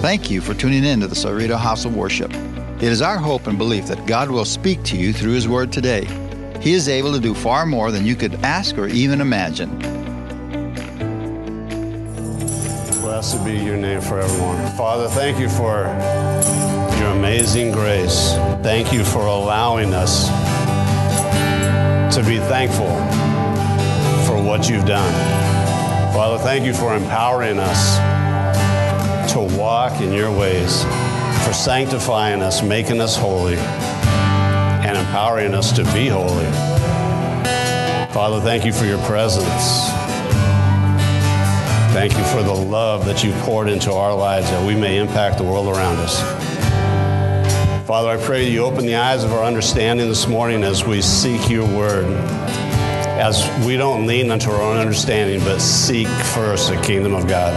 Thank you for tuning in to the Cerrito House of Worship. It is our hope and belief that God will speak to you through His Word today. He is able to do far more than you could ask or even imagine. Blessed be your name forevermore. Father, thank you for your amazing grace. Thank you for allowing us to be thankful for what you've done. Father, thank you for empowering us to walk in your ways, for sanctifying us, making us holy, and empowering us to be holy. Father, thank you for your presence. Thank you for the love that you poured into our lives that we may impact the world around us. Father, I pray you open the eyes of our understanding this morning as we seek your word, as we don't lean unto our own understanding, but seek first the kingdom of God,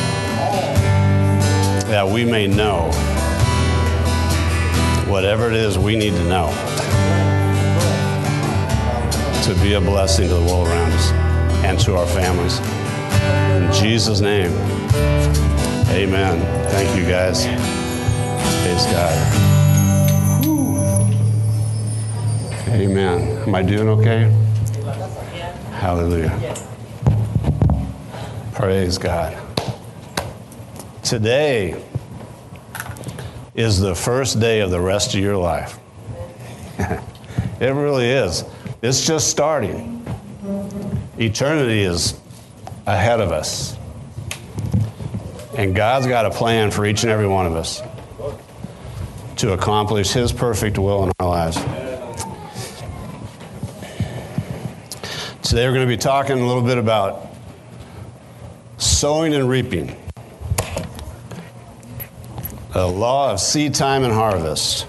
that we may know whatever it is we need to know to be a blessing to the world around us and to our families. In Jesus' name, amen. Thank you, guys. Praise God. Amen. Am I doing okay? Hallelujah. Praise God. Today is the first day of the rest of your life. It really is. It's just starting. Eternity is ahead of us. And God's got a plan for each and every one of us to accomplish His perfect will in our lives. Today we're going to be talking a little bit about sowing and reaping. The law of seed time and harvest.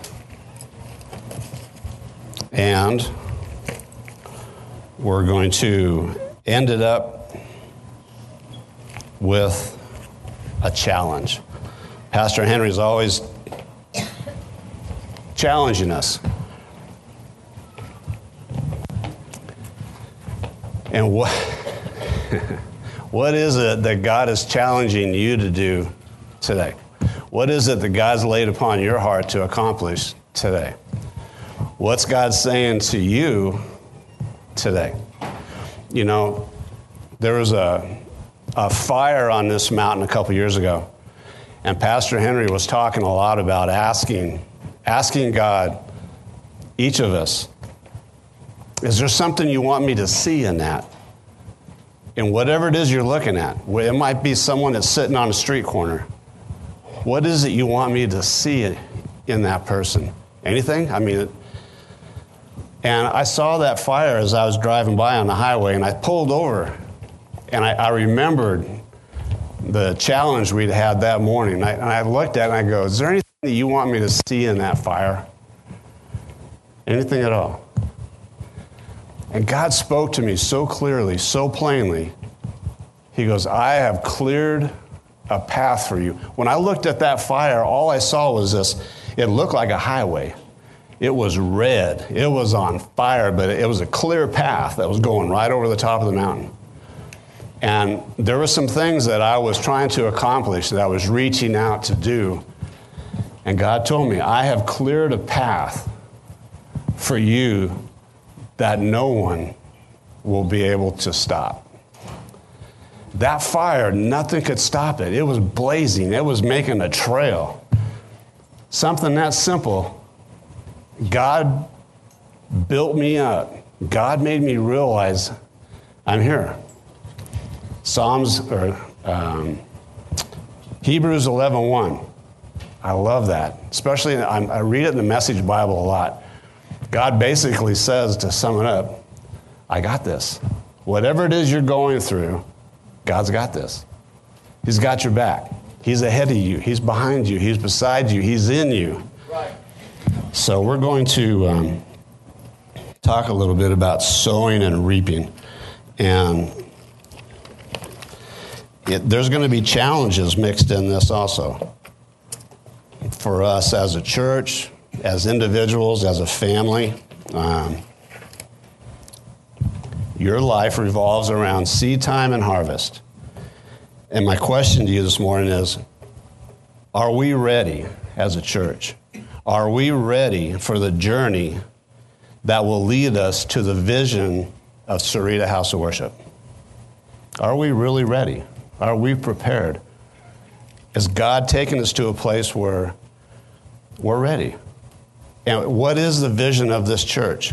And we're going to end it up with a challenge. Pastor Henry is always challenging us. And what is it that God is challenging you to do today? What is it that God's laid upon your heart to accomplish today? What's God saying to you today? You know, there was a fire on this mountain a couple years ago, and Pastor Henry was talking a lot about asking God, each of us, is there something you want me to see in that? And whatever it is you're looking at, it might be someone that's sitting on a street corner. What is it you want me to see in that person? Anything? I mean, and I saw that fire as I was driving by on the highway, and I pulled over, and I remembered the challenge we'd had that morning. And I looked at it, and I go, is there anything that you want me to see in that fire? Anything at all? And God spoke to me so clearly, so plainly. He goes, I have cleared a path for you. When I looked at that fire, all I saw was this. It looked like a highway. It was red. It was on fire, but it was a clear path that was going right over the top of the mountain. And there were some things that I was trying to accomplish, that I was reaching out to do. And God told me, I have cleared a path for you that no one will be able to stop. That fire, nothing could stop it. It was blazing. It was making a trail. Something that simple. God built me up. God made me realize I'm here. Hebrews 11:1. I love that. Especially, I read it in the Message Bible a lot. God basically says, to sum it up, I got this. Whatever it is you're going through, God's got this. He's got your back. He's ahead of you. He's behind you. He's beside you. He's in you. Right. So we're going to talk a little bit about sowing and reaping. And there's going to be challenges mixed in this also. For us as a church, as individuals, as a family. Your life revolves around seed time and harvest. And my question to you this morning is, Are we ready as a church? Are we ready for the journey that will lead us to the vision of Sarita House of Worship? Are we really ready? Are we prepared? Is God taking us to a place where we're ready? And what is the vision of this church?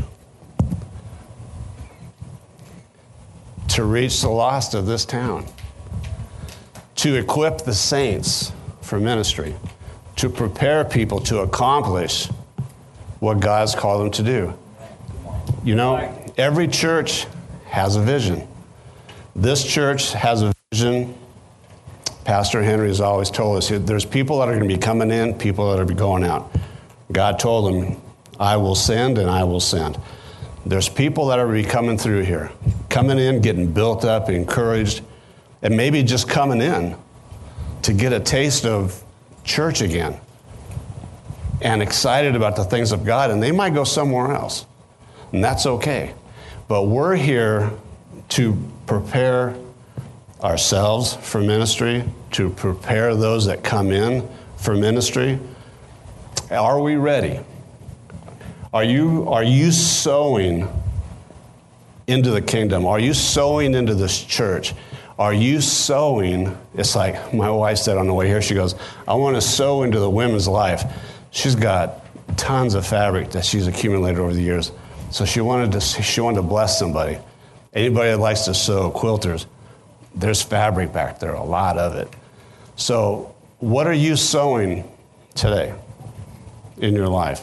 To reach the lost of this town. To equip the saints for ministry. To prepare people to accomplish what God's called them to do. You know, every church has a vision. This church has a vision. Pastor Henry has always told us, there's people that are going to be coming in, people that are going to be going out. God told him, I will send and I will send. There's people that are going to be coming through here, coming in, getting built up, encouraged, and maybe just coming in to get a taste of church again and excited about the things of God, and they might go somewhere else, and that's okay. But we're here to prepare ourselves for ministry, to prepare those that come in for ministry. Are we ready? Are you sowing into the kingdom? Are you sowing into this church? Are you sowing? It's like my wife said on the way here, she goes, I want to sow into the women's life. She's got tons of fabric that she's accumulated over the years. So she wanted to bless somebody. Anybody that likes to sew quilters, there's fabric back there, a lot of it. So what are you sowing today in your life?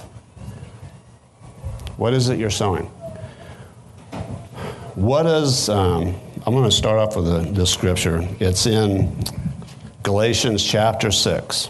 What is it you're sowing? What is, I'm going to start off with this scripture. It's in Galatians chapter 6.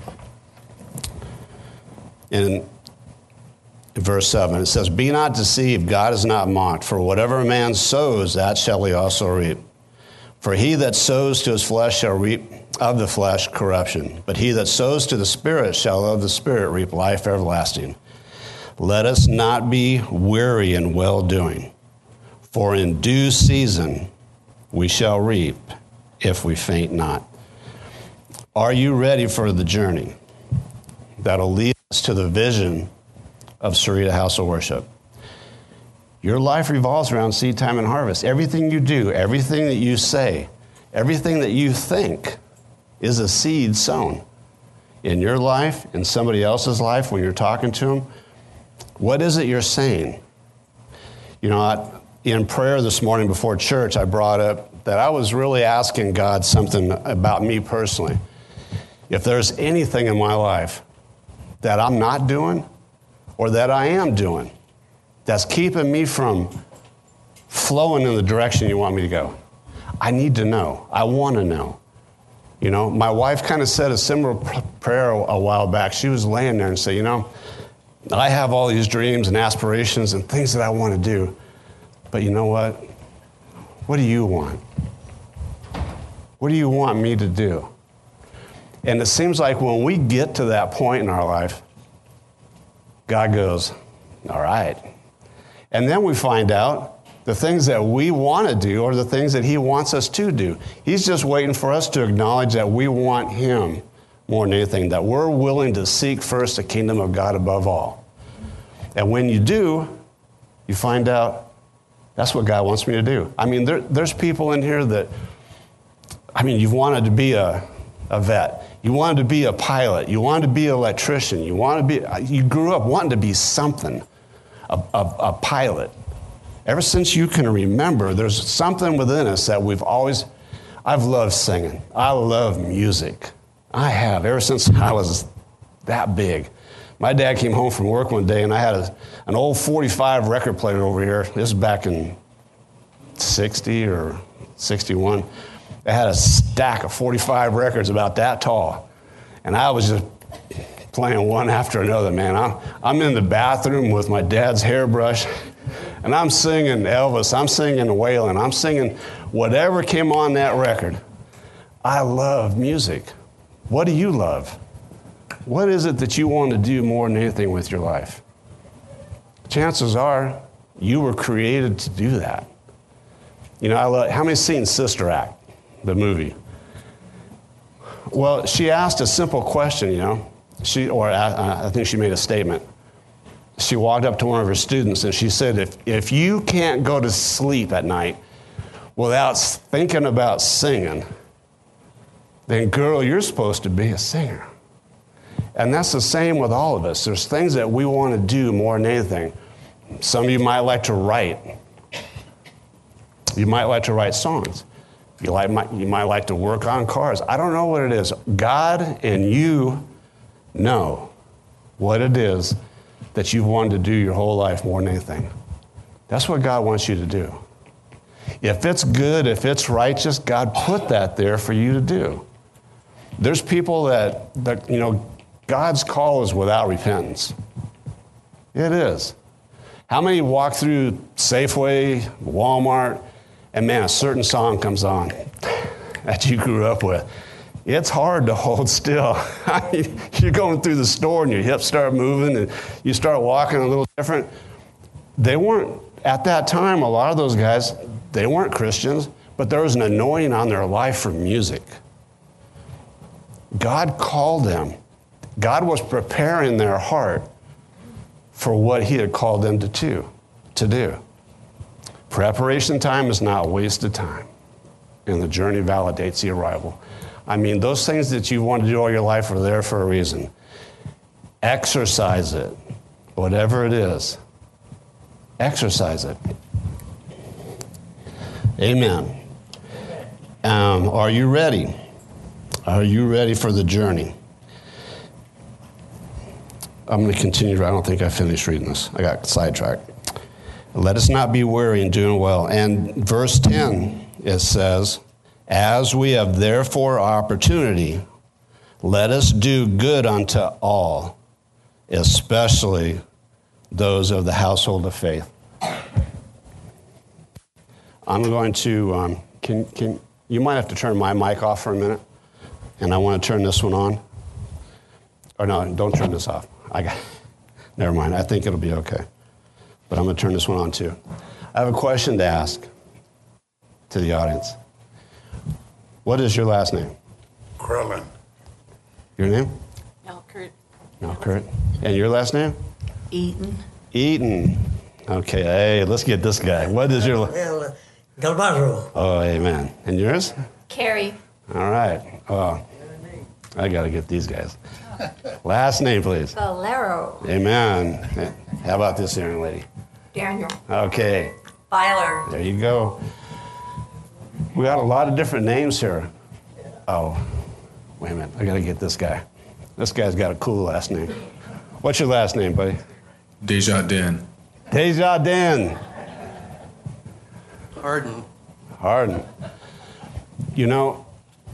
In verse 7, it says, Be not deceived, God is not mocked, for whatever a man sows, that shall he also reap. For he that sows to his flesh shall reap of the flesh corruption, but he that sows to the Spirit shall of the Spirit reap life everlasting. Let us not be weary in well-doing, for in due season we shall reap if we faint not. Are you ready for the journey that'll lead us to the vision of Sarita House of Worship? Your life revolves around seed time and harvest. Everything you do, everything that you say, everything that you think is a seed sown in your life, in somebody else's life when you're talking to them. What is it you're saying? You know, in prayer this morning before church, I brought up that I was really asking God something about me personally. If there's anything in my life that I'm not doing or that I am doing that's keeping me from flowing in the direction you want me to go, I need to know. I want to know. You know, my wife kind of said a similar prayer a while back. She was laying there and said, you know, I have all these dreams and aspirations and things that I want to do. But you know what? What do you want? What do you want me to do? And it seems like when we get to that point in our life, God goes, all right. And then we find out the things that we want to do are the things that he wants us to do. He's just waiting for us to acknowledge that we want him more than anything, that we're willing to seek first the kingdom of God above all. And when you do, you find out that's what God wants me to do. I mean, there's people in here that, I mean, you've wanted to be a vet. You wanted to be a pilot. You wanted to be an electrician. You grew up wanting to be something, a pilot. Ever since you can remember, there's something within us that I've loved singing. I love music. I have, ever since I was that big. My dad came home from work one day, and I had an old 45 record player over here. This is back in 60 or 61. I had a stack of 45 records about that tall. And I was just playing one after another, man. I'm in the bathroom with my dad's hairbrush, and I'm singing Elvis. I'm singing Waylon. I'm singing whatever came on that record. I love music. What do you love? What is it that you want to do more than anything with your life? Chances are you were created to do that. You know, how many seen Sister Act, the movie? Well, she asked a simple question, you know. I think she made a statement. She walked up to one of her students and she said, if you can't go to sleep at night without thinking about singing, then girl, you're supposed to be a singer. And that's the same with all of us. There's things that we want to do more than anything. Some of you might like to write. You might like to write songs. You might like to work on cars. I don't know what it is. God and you know what it is that you've wanted to do your whole life more than anything. That's what God wants you to do. If it's good, if it's righteous, God put that there for you to do. There's people that you know, God's call is without repentance. It is. How many walk through Safeway, Walmart, and man, a certain song comes on that you grew up with? It's hard to hold still. You're going through the store and your hips start moving and you start walking a little different. They weren't, at that time, a lot of those guys, they weren't Christians, but there was an anointing on their life for music. God called them. God was preparing their heart for what he had called them to do. Preparation time is not wasted time, and the journey validates the arrival. I mean, those things that you want to do all your life are there for a reason. Exercise it, whatever it is. Exercise it. Amen. Are you ready? Are you ready for the journey? I'm going to continue. I don't think I finished reading this. I got sidetracked. Let us not be weary in doing well. And verse 10, it says, as we have therefore opportunity, let us do good unto all, especially those of the household of faith. I'm going to, you might have to turn my mic off for a minute, and I want to turn this one on. Or no, don't turn this off. Never mind, I think it'll be okay. But I'm going to turn this one on too. I have a question to ask to the audience. What is your last name? Krellin. Your name? Elkert. Elkert. And your last name? Eaton. Eaton. Okay, hey, let's get this guy. What is your... Well, Galvarro. Oh, amen. And yours? Carrie. All right. Oh, I got to get these guys. Last name, please. Valero. Amen. How about this young lady? Daniel. Okay. Byler. There you go. We got a lot of different names here. Oh, wait a minute. I got to get this guy. This guy's got a cool last name. What's your last name, buddy? Desjardins. Desjardins. Harden. You know,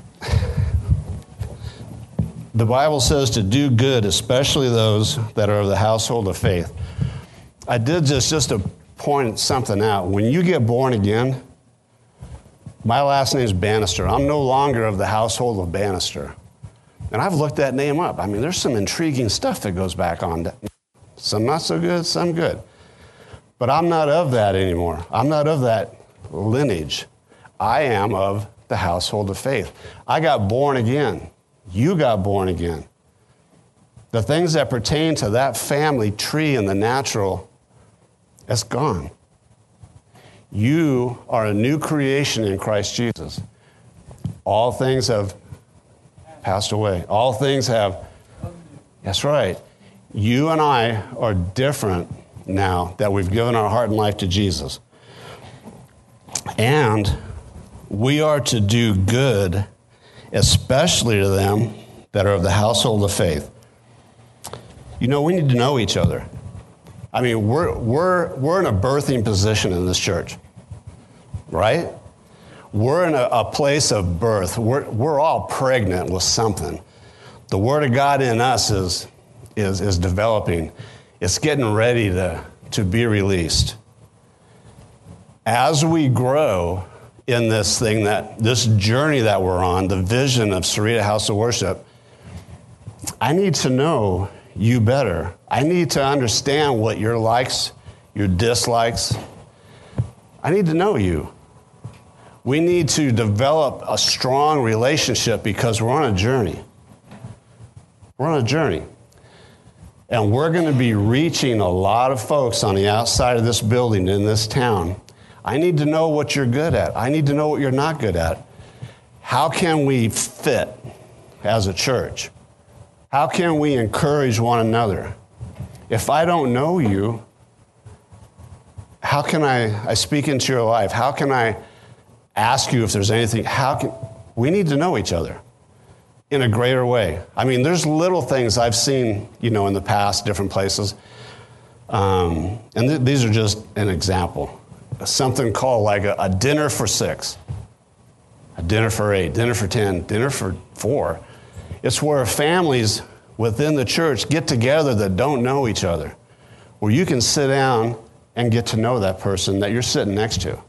the Bible says to do good, especially those that are of the household of faith. I did just to point something out. When you get born again, my last name is Bannister. I'm no longer of the household of Bannister. And I've looked that name up. I mean, there's some intriguing stuff that goes back on. Some not so good, some good. But I'm not of that anymore. I'm not of that lineage. I am of the household of faith. I got born again. You got born again. The things that pertain to that family tree in the natural, it's gone. You are a new creation in Christ Jesus. All things have passed away. All things have, that's right. You and I are different now that we've given our heart and life to Jesus. And we are to do good, especially to them that are of the household of faith. You know, we need to know each other. I mean, we're in a birthing position in this church, right? We're in a place of birth. We're all pregnant with something. The Word of God in us is developing. It's getting ready to be released. As we grow in this journey that we're on, the vision of Sarita House of Worship, I need to know you better. I need to understand what your likes, your dislikes. I need to know you. We need to develop a strong relationship because we're on a journey. We're on a journey. And we're going to be reaching a lot of folks on the outside of this building in this town. I need to know what you're good at. I need to know what you're not good at. How can we fit as a church? How can we encourage one another? If I don't know you, how can I speak into your life? How can I ask you if there's anything? We need to know each other in a greater way. I mean, there's little things I've seen, in the past, different places. These are just an example. Something called like a dinner for 6, a dinner for 8, dinner for 10, dinner for 4. It's where families within the church get together that don't know each other, where you can sit down and get to know that person that you're sitting next to.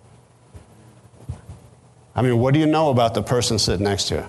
I mean, what do you know about the person sitting next to you?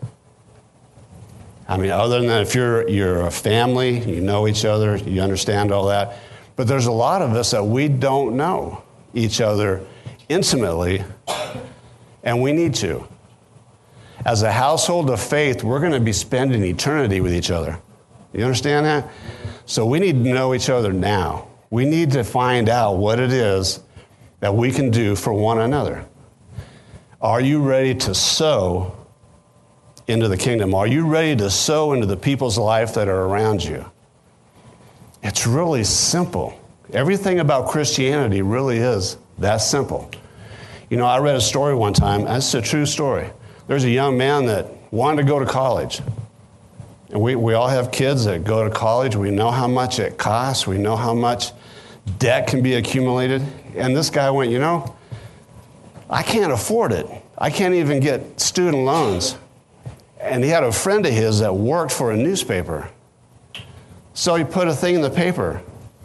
I mean, other than that, if you're a family, you know each other, you understand all that. But there's a lot of us that we don't know each other intimately, and we need to. As a household of faith, we're going to be spending eternity with each other. You understand that? So we need to know each other now. We need to find out what it is that we can do for one another. Are you ready to sow into the kingdom? Are you ready to sow into the people's life that are around you? It's really simple. Everything about Christianity really is that simple. I read a story one time, and it's a true story. There's a young man that wanted to go to college. And we all have kids that go to college. We know how much it costs. We know how much debt can be accumulated. And this guy went, I can't afford it. I can't even get student loans. And he had a friend of his that worked for a newspaper. So he put a thing in the paper.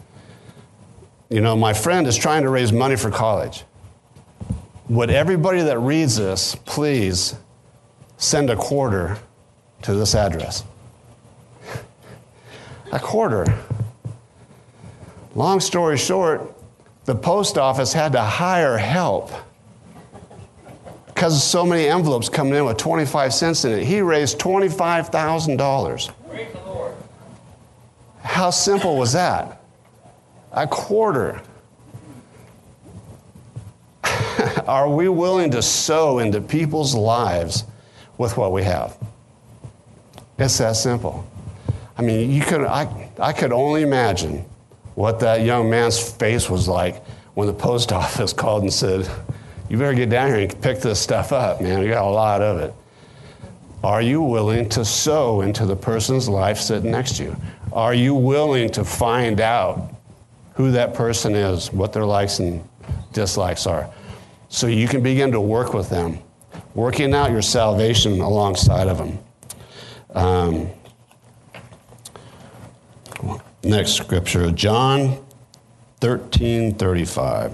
My friend is trying to raise money for college. Would everybody that reads this please send a quarter to this address? A quarter. Long story short, the post office had to hire help because of so many envelopes coming in with 25 cents in it. He raised $25,000. Praise the Lord. How simple was that? A quarter. Are we willing to sow into people's lives with what we have? It's that simple. I mean, I could only imagine what that young man's face was like when the post office called and said, you better get down here and pick this stuff up, man. We got a lot of it. Are you willing to sow into the person's life sitting next to you? Are you willing to find out who that person is, what their likes and dislikes are, so you can begin to work with them, working out your salvation alongside of them? Next scripture, John 13:35.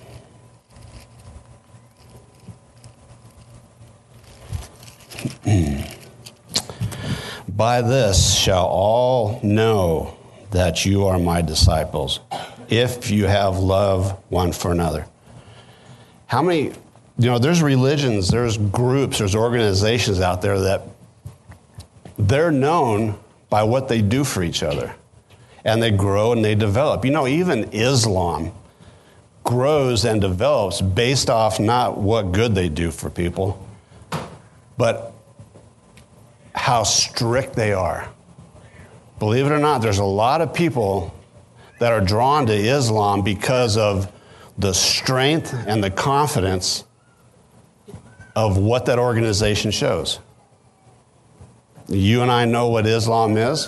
By this shall all know that you are my disciples, if you have love one for another. How many, there's religions, there's groups, there's organizations out there that they're known by what they do for each other. And they grow and they develop. Even Islam grows and develops based off not what good they do for people, but how strict they are. Believe it or not, there's a lot of people that are drawn to Islam because of the strength and the confidence of what that organization shows. You and I know what Islam is.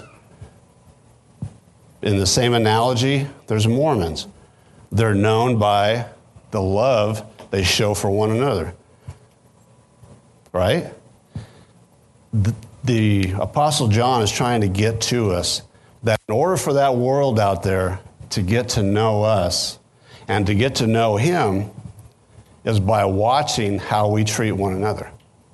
In the same analogy, there's Mormons. They're known by the love they show for one another. Right? The Apostle John is trying to get to us that in order for that world out there to get to know us and to get to know him is by watching how we treat one another.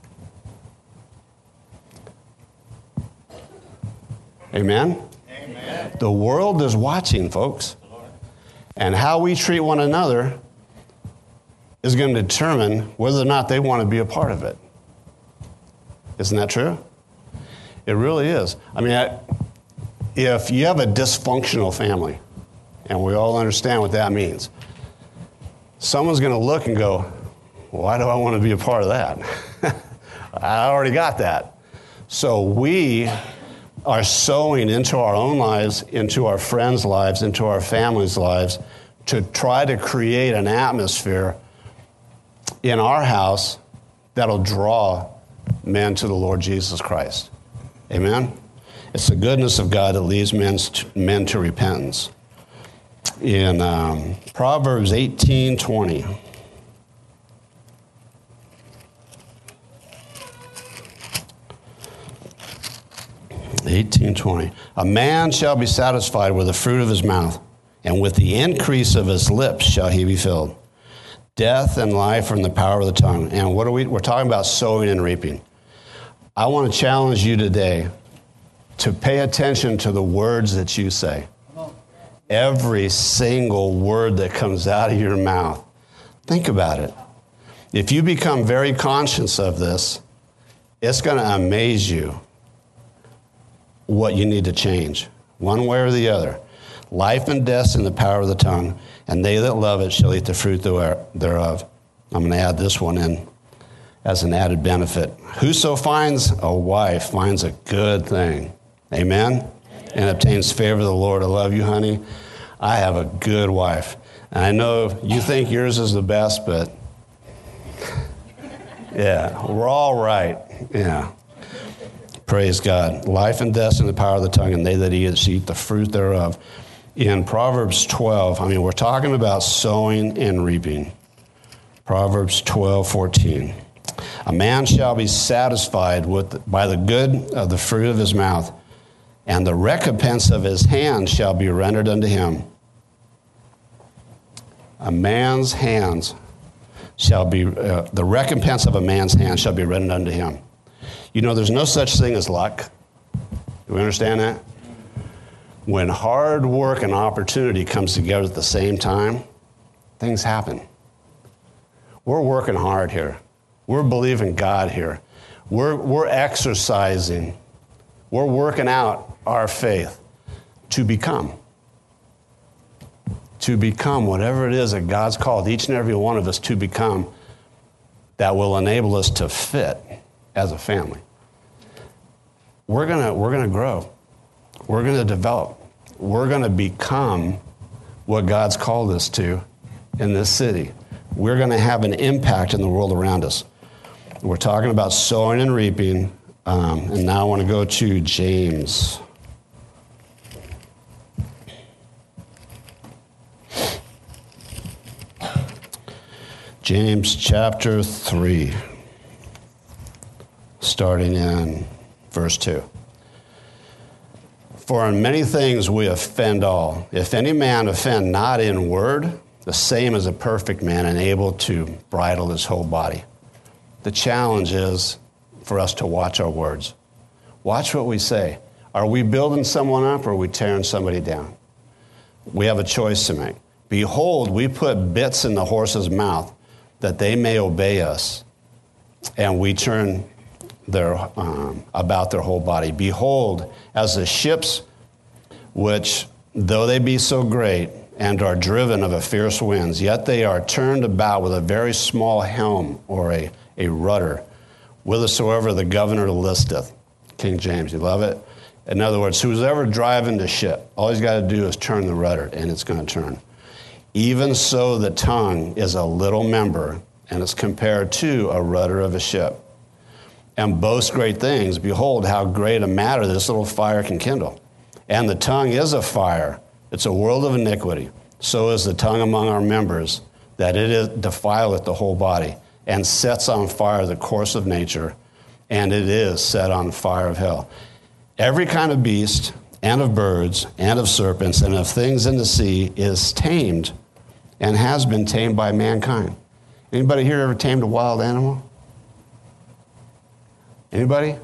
Amen? Amen. The world is watching, folks. And how we treat one another is going to determine whether or not they want to be a part of it. Isn't that true? It really is. I mean, if you have a dysfunctional family, and we all understand what that means, someone's going to look and go, why do I want to be a part of that? I already got that. So we are sowing into our own lives, into our friends' lives, into our families' lives, to try to create an atmosphere in our house that'll draw men to the Lord Jesus Christ. Amen? It's the goodness of God that leads men to repentance. In Proverbs 18:20. A man shall be satisfied with the fruit of his mouth, and with the increase of his lips shall he be filled. Death and life are in the power of the tongue. And we're talking about sowing and reaping. I want to challenge you today to pay attention to the words that you say. Every single word that comes out of your mouth. Think about it. If you become very conscious of this, it's going to amaze you what you need to change, one way or the other. Life and death in the power of the tongue, and they that love it shall eat the fruit thereof. I'm going to add this one in as an added benefit. Whoso finds a wife finds a good thing. Amen? And obtains favor of the Lord. I love you, honey. I have a good wife. And I know you think yours is the best, but yeah, we're all right. Yeah. Praise God. Life and death in the power of the tongue, and they that eat it shall eat the fruit thereof. In Proverbs 12, we're talking about sowing and reaping. Proverbs 12:14. A man shall be satisfied by the good of the fruit of his mouth, and the recompense of his hand shall be rendered unto him. A man's hands shall be, the recompense of a man's hand shall be rendered unto him. You know, there's no such thing as luck. Do we understand that? When hard work and opportunity comes together at the same time, things happen. We're working hard here. We're believing God here. We're exercising. We're working out our faith to become whatever it is that God's called each and every one of us to become, that will enable us to fit as a family. We're gonna grow. We're gonna develop. We're gonna become what God's called us to in this city. We're gonna have an impact in the world around us. We're talking about sowing and reaping, and now I want to go to James. James chapter 3, starting in verse 2. For in many things we offend all. If any man offend not in word, the same is a perfect man and able to bridle his whole body. The challenge is for us to watch our words. Watch what we say. Are we building someone up or are we tearing somebody down? We have a choice to make. Behold, we put bits in the horse's mouth that they may obey us, and we turn about their whole body. Behold, as the ships which, though they be so great, and are driven of a fierce winds, yet they are turned about with a very small helm or a rudder, whithersoever the governor listeth. King James, you love it? In other words, who's ever driving the ship, all he's got to do is turn the rudder, and it's going to turn. Even so, the tongue is a little member, and it's compared to a rudder of a ship, and boasts great things. Behold, how great a matter this little fire can kindle. And the tongue is a fire. It's a world of iniquity. So is the tongue among our members, that it defileth the whole body, and sets on fire the course of nature, and it is set on fire of hell. Every kind of beast, and of birds, and of serpents, and of things in the sea is tamed, and has been tamed by mankind. Anybody here ever tamed a wild animal? Anybody?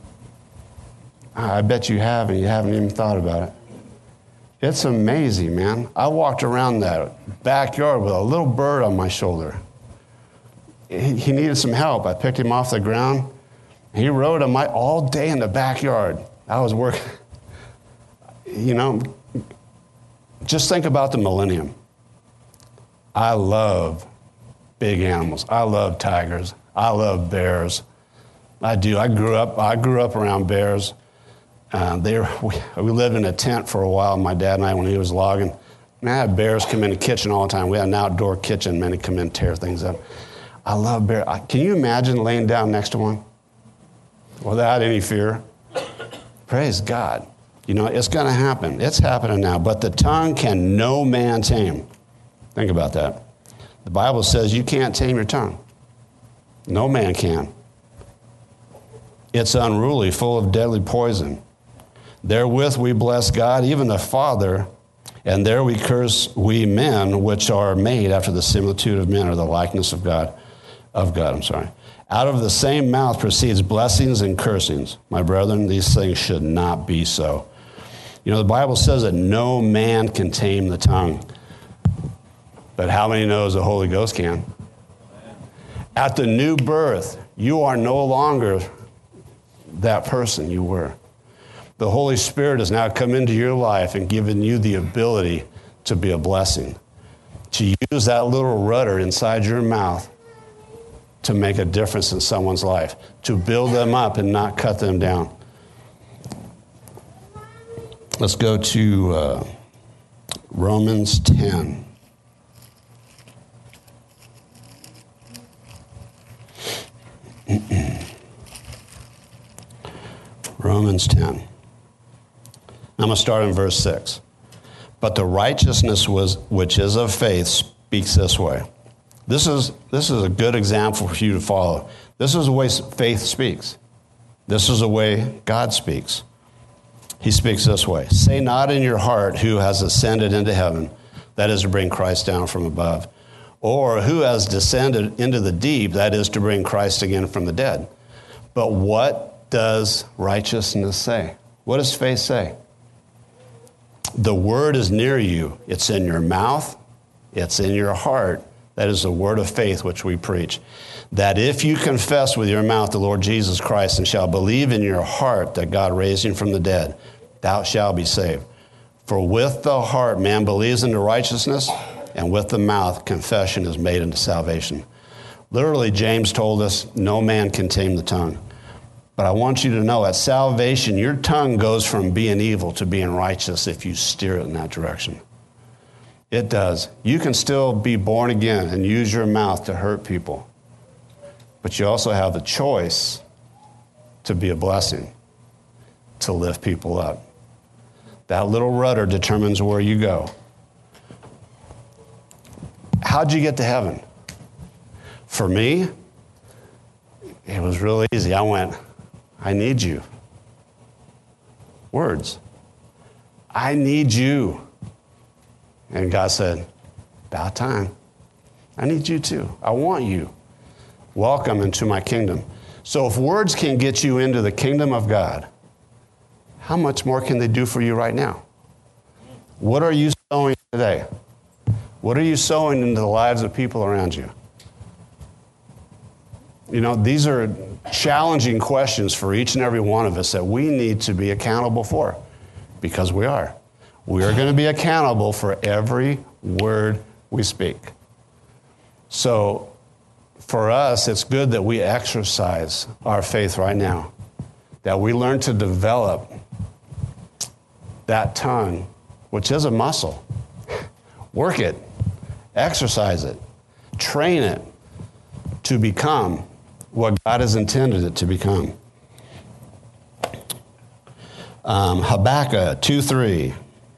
I bet you have, and you haven't even thought about it. It's amazing, man. I walked around that backyard with a little bird on my shoulder. he needed some help. I picked him off the ground. He rode on all day in the backyard. I was working. You know, just think about the millennium. I love big animals. I love tigers. I love bears. I do. I grew up around bears. We lived in a tent for a while, my dad and I, when he was logging. And I had bears come in the kitchen all the time. We had an outdoor kitchen. Men would come in and tear things up. I love bears. Can you imagine laying down next to one without any fear? Praise God. You know, it's going to happen. It's happening now. But the tongue can no man tame. Think about that. The Bible says you can't tame your tongue. No man can. It's unruly, full of deadly poison. Therewith we bless God, even the Father, and there we curse we men, which are made after the similitude of men, or the likeness of God. Out of the same mouth proceeds blessings and cursings. My brethren, these things should not be so. You know, the Bible says that no man can tame the tongue. But how many knows the Holy Ghost can? At the new birth, you are no longer that person you were. The Holy Spirit has now come into your life and given you the ability to be a blessing, to use that little rudder inside your mouth to make a difference in someone's life, to build them up and not cut them down. Let's go to Romans 10. Romans 10. I'm going to start in verse 6. But the righteousness which is of faith speaks this way. This is a good example for you to follow. This is the way faith speaks. This is the way God speaks. He speaks this way. Say not in your heart, who has ascended into heaven, that is to bring Christ down from above, or who has descended into the deep, that is to bring Christ again from the dead. But what does righteousness say? What does faith say? The word is near you. It's in your mouth. It's in your heart. That is the word of faith which we preach. That if you confess with your mouth the Lord Jesus Christ and shall believe in your heart that God raised him from the dead, thou shalt be saved. For with the heart man believes into righteousness, and with the mouth confession is made unto salvation. Literally, James told us no man can tame the tongue. But I want you to know, at salvation, your tongue goes from being evil to being righteous if you steer it in that direction. It does. You can still be born again and use your mouth to hurt people. But you also have the choice to be a blessing, to lift people up. That little rudder determines where you go. How'd you get to heaven? For me, it was really easy. I went, I need you. Words. I need you. And God said, about time. I need you too. I want you. Welcome into my kingdom. So if words can get you into the kingdom of God, how much more can they do for you right now? What are you sowing today? What are you sowing into the lives of people around you? You know, these are challenging questions for each and every one of us that we need to be accountable for, because we are. We are going to be accountable for every word we speak. So for us, it's good that we exercise our faith right now, that we learn to develop that tongue, which is a muscle. Work it, exercise it, train it to become what God has intended it to become. Habakkuk 2:3.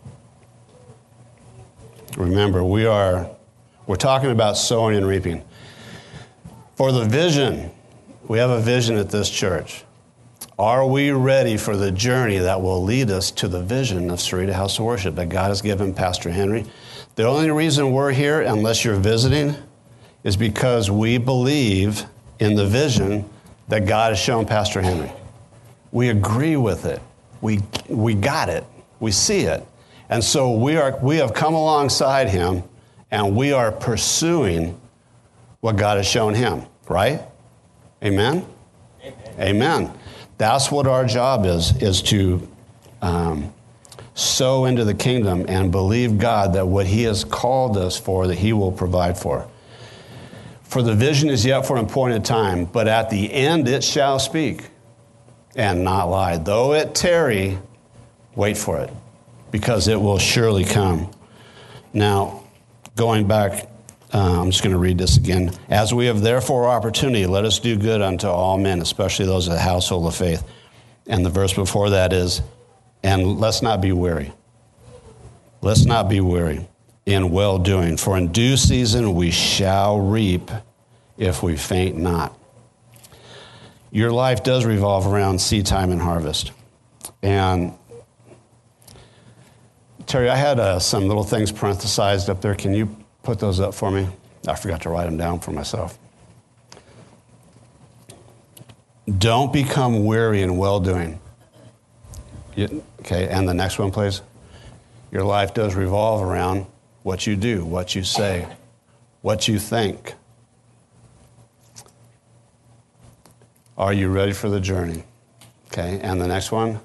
Remember, we're talking about sowing and reaping. For the vision, we have a vision at this church. Are we ready for the journey that will lead us to the vision of Sarita House of Worship that God has given Pastor Henry? The only reason we're here, unless you're visiting, is because we believe in the vision that God has shown Pastor Henry. We agree with it. We got it. We see it. And so we have come alongside him, and we are pursuing what God has shown him. Right? Amen? Amen. That's what our job is to sow into the kingdom and believe God that what he has called us for, that he will provide for. For the vision is yet for an appointed time, but at the end it shall speak and not lie. Though it tarry, wait for it, because it will surely come. Now, going back, I'm just going to read this again. As we have therefore opportunity, let us do good unto all men, especially those of the household of faith. And the verse before that is, and let's not be weary. Let's not be weary in well-doing, for in due season we shall reap if we faint not. Your life does revolve around seed time and harvest. And Terry, I had some little things parenthesized up there. Can you put those up for me? I forgot to write them down for myself. Don't become weary in well-doing. Okay, and the next one, please. Your life does revolve around what you do, what you say, what you think. Are you ready for the journey? Okay, and the next one.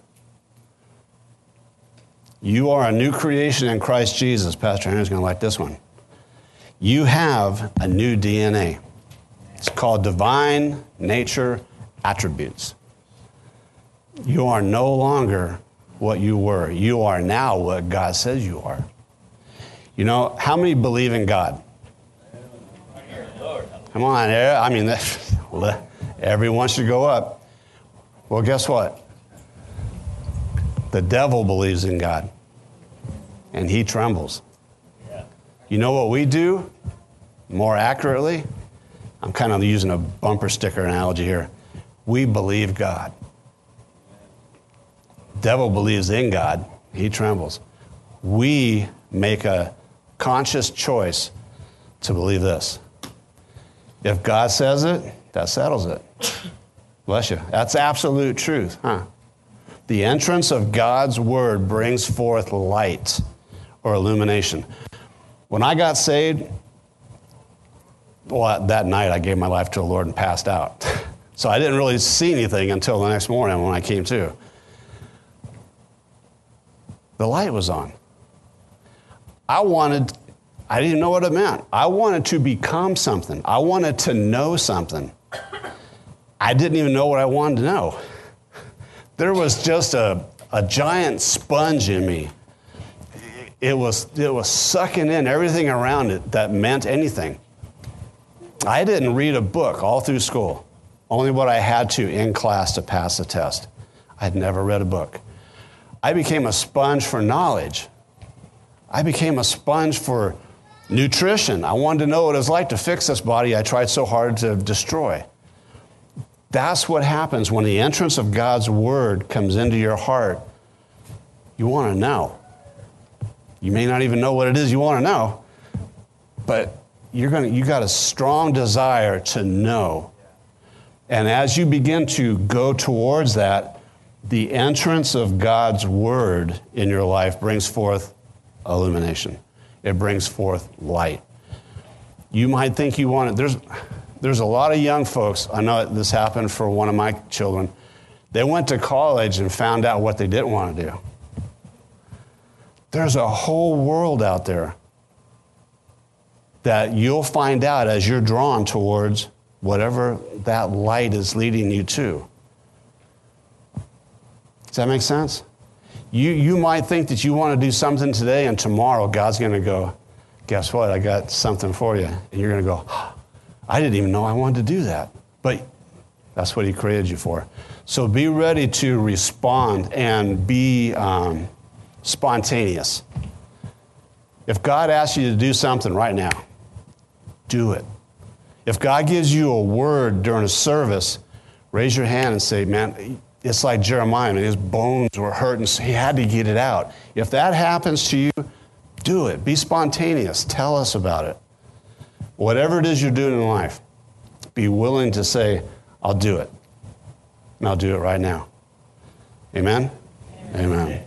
You are a new creation in Christ Jesus. Pastor Henry's going to like this one. You have a new DNA. It's called divine nature attributes. You are no longer what you were. You are now what God says you are. You know, how many believe in God? Come on, I mean, everyone should go up. Well, guess what? The devil believes in God, and he trembles. You know what we do? More accurately, I'm kind of using a bumper sticker analogy here. We believe God. Devil believes in God. He trembles. We make a conscious choice to believe this. If God says it, that settles it. Bless you. That's absolute truth, huh? The entrance of God's word brings forth light or illumination. When I got saved, well, that night I gave my life to the Lord and passed out. So I didn't really see anything until the next morning when I came to. The light was on. I didn't know what it meant. I wanted to become something. I wanted to know something. I didn't even know what I wanted to know. There was just a giant sponge in me. It was sucking in everything around it that meant anything. I didn't read a book all through school, only what I had to in class to pass the test. I'd never read a book. I became a sponge for knowledge. I became a sponge for nutrition. I wanted to know what it was like to fix this body I tried so hard to destroy. That's what happens when the entrance of God's word comes into your heart. You want to know. You may not even know what it is you want to know, but you got a strong desire to know. And as you begin to go towards that, the entrance of God's word in your life brings forth illumination. It brings forth light. You might think you want it. There's a lot of young folks. I know this happened for one of my children. They went to college and found out what they didn't want to do. There's a whole world out there that you'll find out as you're drawn towards whatever that light is leading you to. Does that make sense? You might think that you want to do something today, and tomorrow God's going to go, guess what? I got something for you. And you're going to go, I didn't even know I wanted to do that. But that's what he created you for. So be ready to respond and be spontaneous. If God asks you to do something right now, do it. If God gives you a word during a service, raise your hand and say, man, it's like Jeremiah, and his bones were hurting, so he had to get it out. If that happens to you, do it. Be spontaneous. Tell us about it. Whatever it is you're doing in life, be willing to say, I'll do it. And I'll do it right now. Amen? Amen.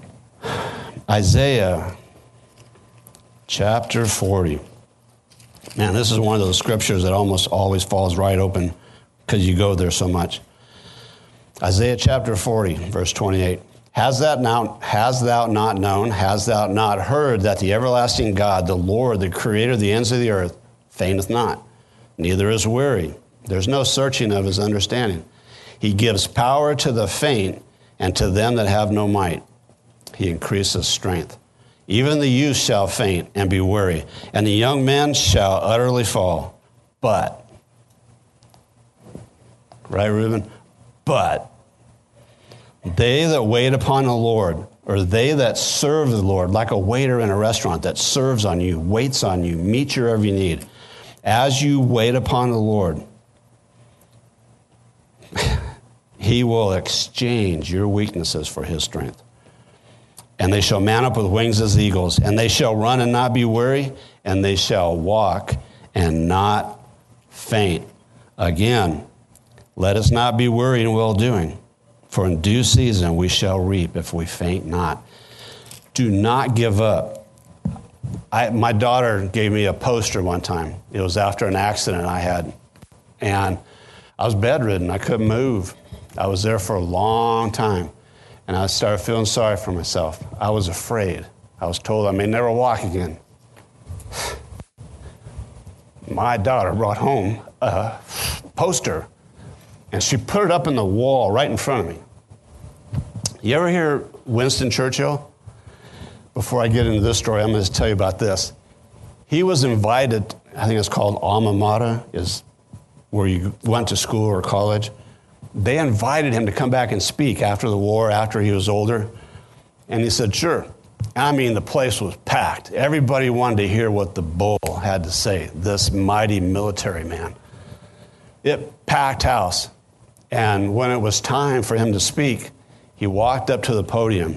Isaiah chapter 40. Man, this is one of those scriptures that almost always falls right open because you go there so much. Isaiah chapter 40, verse 28. Hast thou not known, hast thou not heard that the everlasting God, the Lord, the creator of the ends of the earth, fainteth not, neither is weary. There's no searching of his understanding. He gives power to the faint, and to them that have no might, he increases strength. Even the youth shall faint and be weary, and the young men shall utterly fall. But, right, Reuben? But they that wait upon the Lord, or they that serve the Lord, like a waiter in a restaurant that serves on you, waits on you, meets your every need. As you wait upon the Lord, he will exchange your weaknesses for his strength. And they shall mount up with wings as eagles, and they shall run and not be weary, and they shall walk and not faint. Again, let us not be weary in well-doing, for in due season we shall reap if we faint not. Do not give up. My daughter gave me a poster one time. It was after an accident I had, and I was bedridden. I couldn't move. I was there for a long time. And I started feeling sorry for myself. I was afraid. I was told I may never walk again. My daughter brought home a poster, and she put it up in the wall right in front of me. You ever hear Winston Churchill? Before I get into this story, I'm going to tell you about this. He was invited, I think it's called alma mater, is where you went to school or college. They invited him to come back and speak after the war, after he was older. And he said, sure. I mean, the place was packed. Everybody wanted to hear what the bull had to say, this mighty military man. It packed house. And when it was time for him to speak, he walked up to the podium,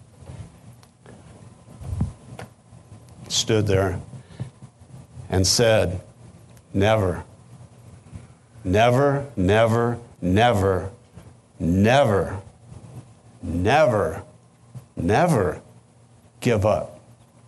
stood there, and said, never, never, never, never, never, never, never give up.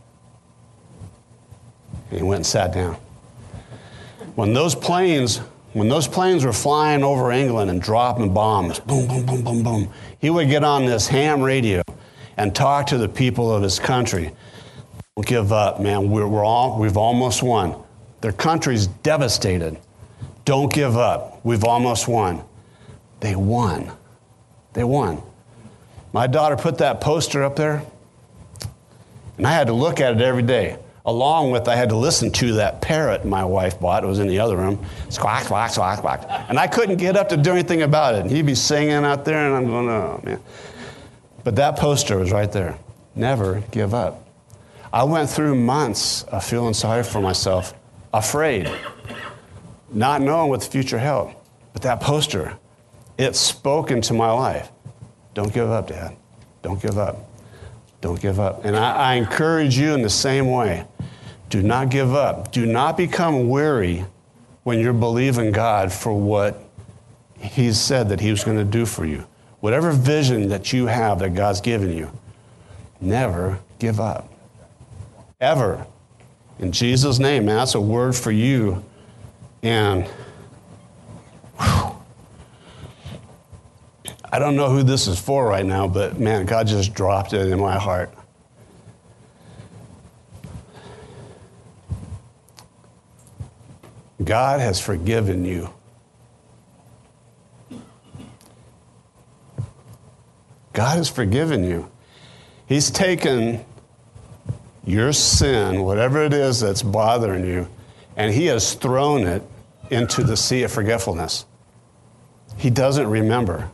And he went and sat down. When those planes were flying over England and dropping bombs, boom, boom, boom, boom, boom, he would get on this ham radio and talk to the people of his country. Don't give up, man. We've almost won. Their country's devastated. Don't give up. We've almost won. They won. They won. My daughter put that poster up there, and I had to look at it every day. Along with, I had to listen to that parrot my wife bought. It was in the other room. Squawk, squawk, squawk, squawk. And I couldn't get up to do anything about it. And he'd be singing out there, and I'm going, oh, man. But that poster was right there. Never give up. I went through months of feeling sorry for myself, afraid, not knowing what the future held. But that poster, it spoke into my life. Don't give up, Dad. Don't give up. Don't give up. And I encourage you in the same way. Do not give up. Do not become weary when you're believing God for what He's said that He was going to do for you. Whatever vision that you have that God's given you, never give up. Ever. In Jesus' name, man, that's a word for you. And whew, I don't know who this is for right now, but man, God just dropped it in my heart. God has forgiven you. God has forgiven you. He's taken your sin, whatever it is that's bothering you, and He has thrown it into the sea of forgetfulness. He doesn't remember.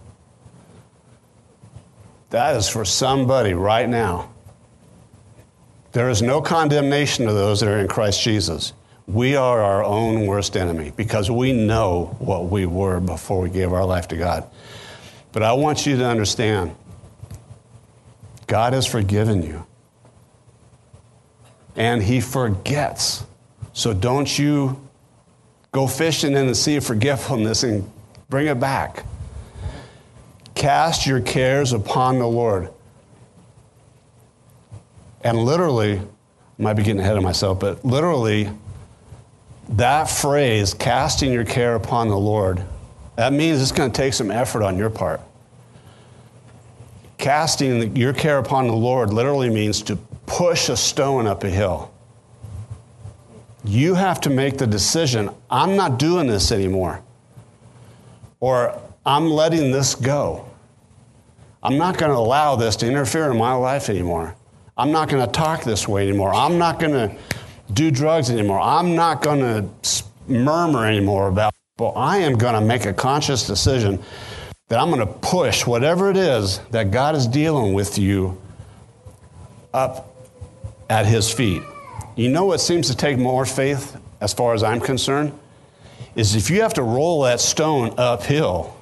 That is for somebody right now. There is no condemnation to those that are in Christ Jesus. We are our own worst enemy because we know what we were before we gave our life to God. But I want you to understand, God has forgiven you. And He forgets. So don't you go fishing in the sea of forgetfulness and bring it back. Cast your cares upon the Lord. And literally, I might be getting ahead of myself, but literally, That phrase, casting your care upon the Lord, that means it's going to take some effort on your part. Casting your care upon the Lord literally means to push a stone up a hill. You have to make the decision, I'm not doing this anymore. Or I'm letting this go. I'm not going to allow this to interfere in my life anymore. I'm not going to talk this way anymore. I'm not going to do drugs anymore. I'm not going to murmur anymore about people. I am going to make a conscious decision that I'm going to push whatever it is that God is dealing with you up at his feet. You know what seems to take more faith, as far as I'm concerned, is if you have to roll that stone uphill,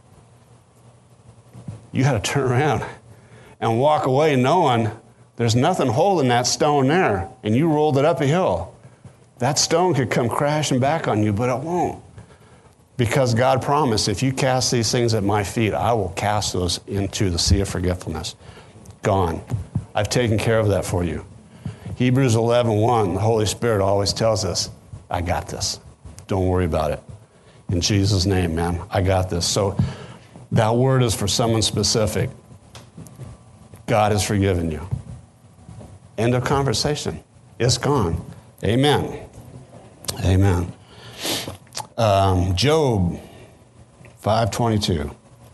you got to turn around and walk away knowing there's nothing holding that stone there, and you rolled it up a hill. That stone could come crashing back on you, but it won't. Because God promised, if you cast these things at my feet, I will cast those into the sea of forgetfulness. Gone. I've taken care of that for you. Hebrews 11:1, the Holy Spirit always tells us, I got this. Don't worry about it. In Jesus' name, man, I got this. So that word is for someone specific. God has forgiven you. End of conversation. It's gone. Amen. Amen. Job 5:22.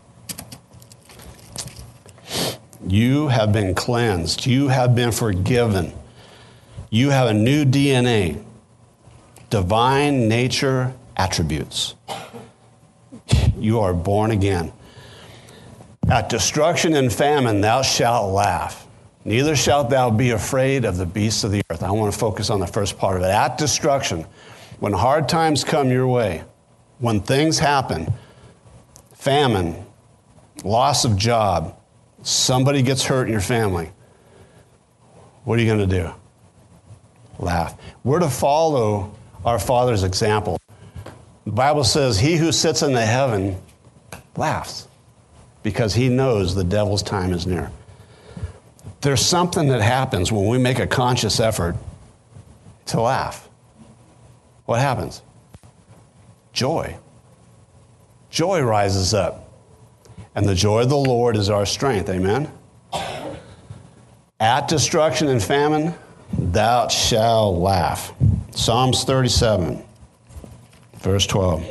You have been cleansed. You have been forgiven. You have a new DNA, divine nature attributes. You are born again. At destruction and famine thou shalt laugh. Neither shalt thou be afraid of the beasts of the earth. I want to focus on the first part of it. At destruction, when hard times come your way, when things happen, famine, loss of job, somebody gets hurt in your family, what are you going to do? Laugh. We're to follow our Father's example. The Bible says, he who sits in the heaven laughs because he knows the devil's time is near. There's something that happens when we make a conscious effort to laugh. What happens? Joy. Joy rises up. And the joy of the Lord is our strength. Amen? At destruction and famine, thou shalt laugh. Psalms 37, verse 12.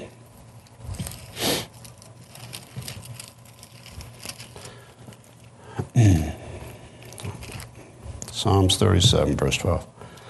Psalms 37, verse 12.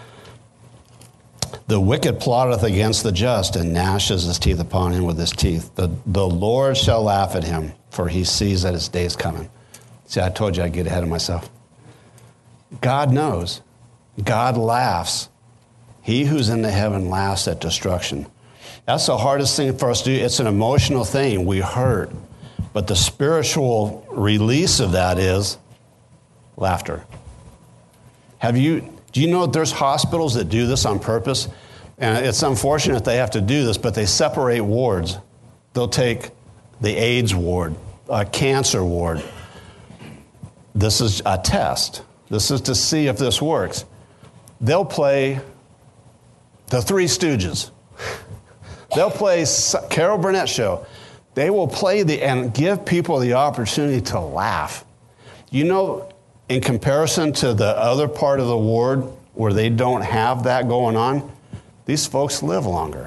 The wicked plotteth against the just, and gnashes his teeth upon him with his teeth. The Lord shall laugh at him, for he sees that his day is coming. See, I told you I'd get ahead of myself. God knows. God laughs. He who's in the heaven laughs at destruction. That's the hardest thing for us to do. It's an emotional thing. We hurt. But the spiritual release of that is laughter. Do you know there's hospitals that do this on purpose? And it's unfortunate they have to do this, but they separate wards. They'll take the AIDS ward, a cancer ward. This is a test. This is to see if this works. They'll play the Three Stooges. They'll play Carol Burnett show. They will play and give people the opportunity to laugh. You know, in comparison to the other part of the ward where they don't have that going on, these folks live longer.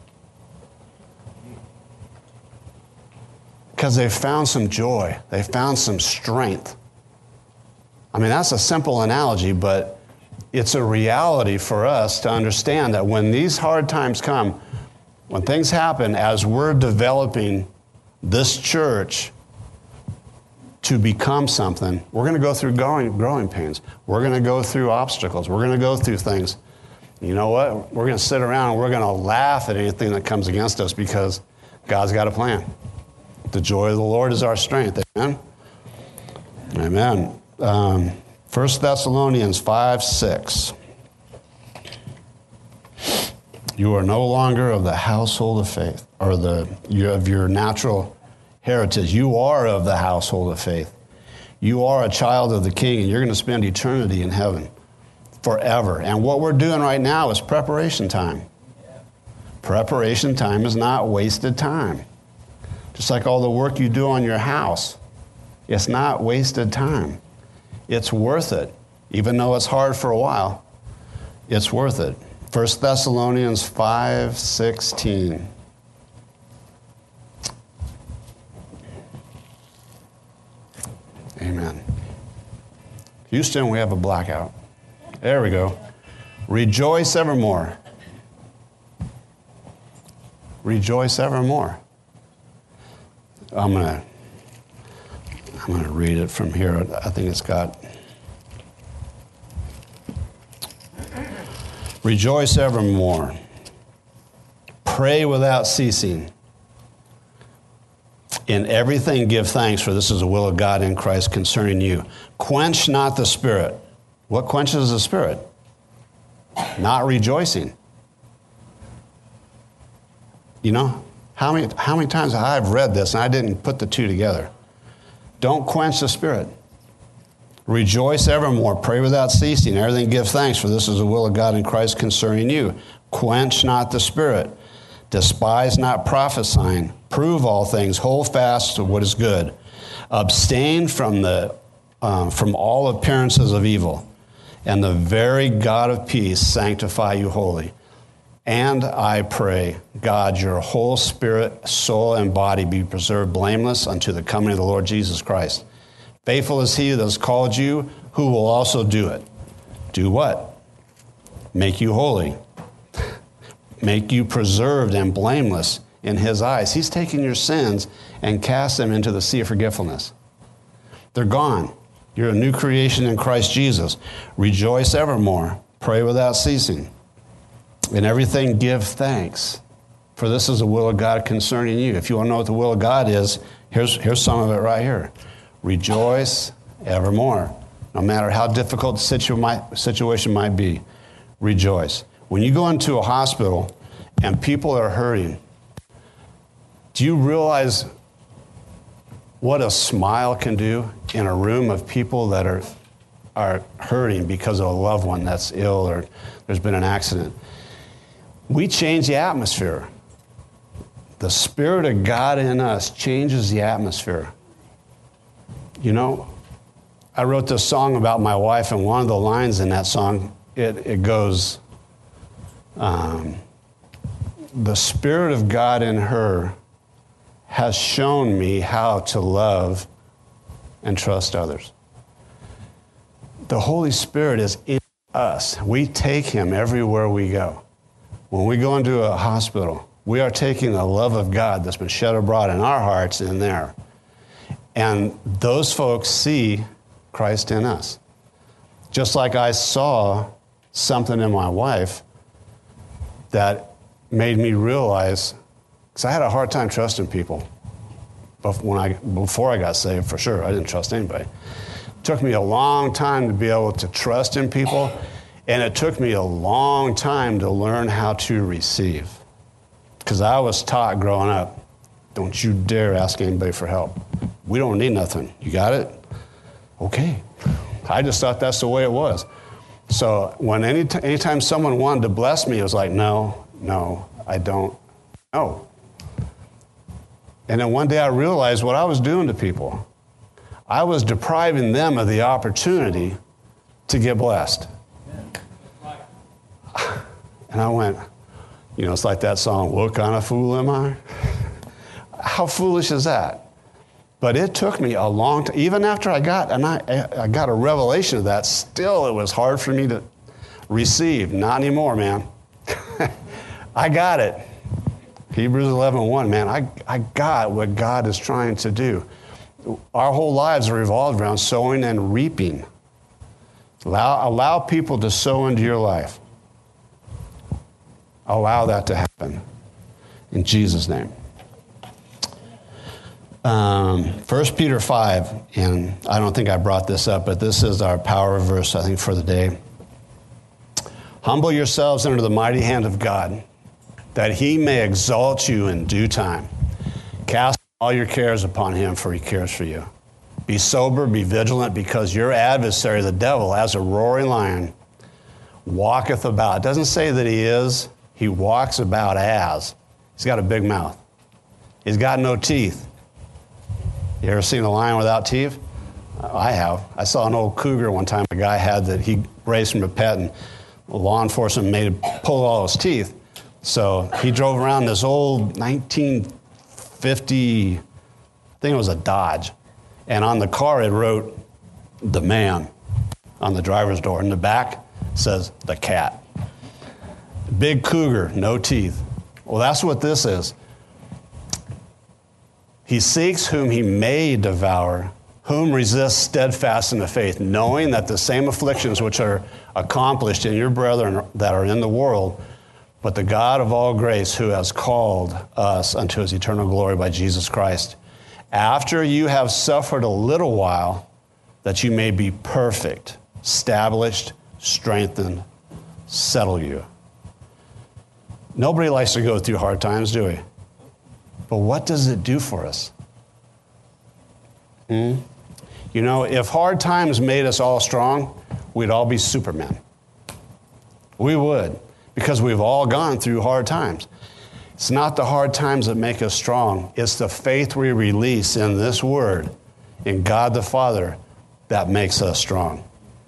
Because they found some joy. They found some strength. I mean, that's a simple analogy, but it's a reality for us to understand that when these hard times come, when things happen, as we're developing this church to become something, we're going to go through growing pains. We're going to go through obstacles. We're going to go through things. You know what? We're going to sit around and we're going to laugh at anything that comes against us because God's got a plan. The joy of the Lord is our strength. Amen? Amen. 1 Thessalonians 5:6. You are no longer of the household of faith, or of your natural heritage. You are of the household of faith. You are a child of the King, and you're going to spend eternity in heaven forever. And what we're doing right now is preparation time. Preparation time is not wasted time. Just like all the work you do on your house, it's not wasted time. It's worth it. Even though it's hard for a while, it's worth it. 1 Thessalonians 5:16. Amen. Houston, we have a blackout. There we go. Rejoice evermore. Rejoice evermore. I'm gonna read it from here. I think it's got. Rejoice evermore. Pray without ceasing. In everything give thanks, for this is the will of God in Christ concerning you. Quench not the spirit. What quenches the spirit? Not rejoicing. You know, how many times I've read this and I didn't put the two together. Don't quench the spirit. Rejoice evermore. Pray without ceasing. Everything give thanks, for this is the will of God in Christ concerning you. Quench not the spirit. Despise not prophesying. Prove all things. Hold fast to what is good. Abstain from all appearances of evil. And the very God of peace sanctify you wholly. And I pray, God, your whole spirit, soul, and body be preserved blameless unto the coming of the Lord Jesus Christ. Faithful is he that has called you, who will also do it. Do what? Make you holy. Make you preserved and blameless in his eyes. He's taken your sins and cast them into the sea of forgetfulness. They're gone. You're a new creation in Christ Jesus. Rejoice evermore. Pray without ceasing. In everything give thanks, for this is the will of God concerning you. If you want to know what the will of God is, here's some of it right here. Rejoice evermore. No matter how difficult the situation might be, rejoice. When you go into a hospital and people are hurting, do you realize what a smile can do in a room of people that are hurting because of a loved one that's ill or there's been an accident? We change the atmosphere. The Spirit of God in us changes the atmosphere. You know, I wrote this song about my wife, and one of the lines in that song, it goes, the Spirit of God in her has shown me how to love and trust others. The Holy Spirit is in us. We take him everywhere we go. When we go into a hospital, we are taking the love of God that's been shed abroad in our hearts in there. And those folks see Christ in us. Just like I saw something in my wife that made me realize, because I had a hard time trusting people before I got saved, for sure. I didn't trust anybody. It took me a long time to be able to trust in people, and it took me a long time to learn how to receive. Because I was taught growing up, don't you dare ask anybody for help. We don't need nothing. You got it? Okay. I just thought that's the way it was. So when anytime someone wanted to bless me, it was like, no, I don't. No. And then one day I realized what I was doing to people. I was depriving them of the opportunity to get blessed. And I went, it's like that song, what kind of fool am I? How foolish is that? But it took me a long time, even after I got a revelation of that, still it was hard for me to receive. Not anymore, man. I got it. Hebrews 11:1, man, I got what God is trying to do. Our whole lives are revolved around sowing and reaping. Allow people to sow into your life. Allow that to happen. In Jesus' name. 1 Peter 5, and I don't think I brought this up, but this is our power verse, I think, for the day. Humble yourselves under the mighty hand of God, that he may exalt you in due time. Cast all your cares upon him, for he cares for you. Be sober, be vigilant, because your adversary, the devil, as a roaring lion, walketh about. It doesn't say that he is He walks about as. He's got a big mouth. He's got no teeth. You ever seen a lion without teeth? I have. I saw an old cougar one time a guy had that he raised from a pet, and law enforcement made him pull all his teeth. So he drove around this old 1950, I think it was a Dodge, and on the car it wrote, "The Man," on the driver's door. In the back says, "The Cat." Big cougar, no teeth. Well, that's what this is. He seeks whom he may devour, whom resists steadfast in the faith, knowing that the same afflictions which are accomplished in your brethren that are in the world, but the God of all grace, who has called us unto his eternal glory by Jesus Christ, after you have suffered a little while, that you may be perfect, established, strengthened, settle you. Nobody likes to go through hard times, do we? But what does it do for us? You know, if hard times made us all strong, we'd all be Supermen. We would, because we've all gone through hard times. It's not the hard times that make us strong. It's the faith we release in this word, in God the Father, that makes us strong.